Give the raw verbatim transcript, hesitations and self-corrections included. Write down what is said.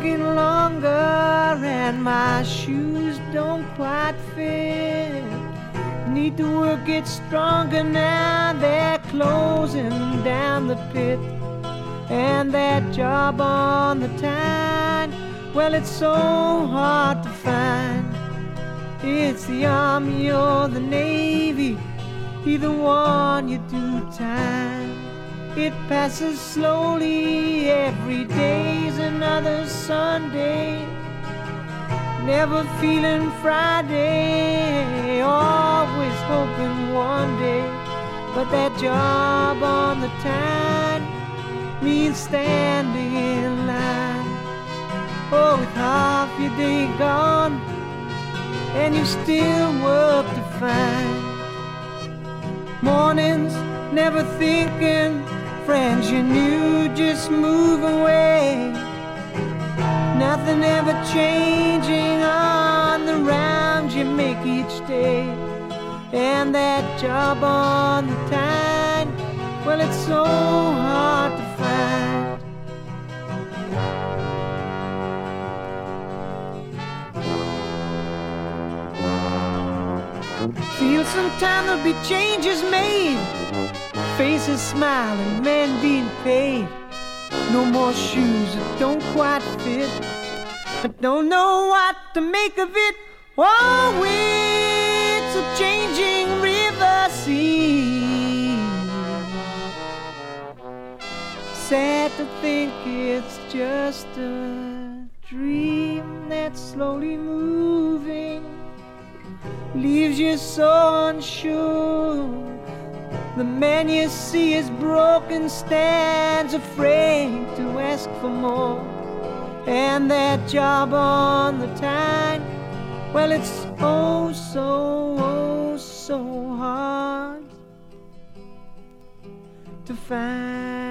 working longer and my shoes don't quite fit. Need to work it stronger now, they're closing down the pit. And that job on the Tyne, well, it's so hard to find. It's the Army or the Navy, either one you do time. It passes slowly, every day's another Sunday. Never feeling Friday, always hoping one day. But that job on the Tyne means standing in line. Oh, with half your day gone and you still work to find. Mornings never thinking, friends you knew just move away. Nothing ever changing on the rounds you make each day. And that job on the Tyne, well, it's so hard to find. Feel sometime there'll be changes made, faces smiling, men being paid. No more shoes that don't quite fit, but don't know what to make of it. Oh, it's a changing river sea. Sad to think it's just a dream that's slowly moving, leaves you so unsure. The man you see is broken, stands afraid to ask for more. And that job on the Tyne, well, it's oh so, oh so hard to find.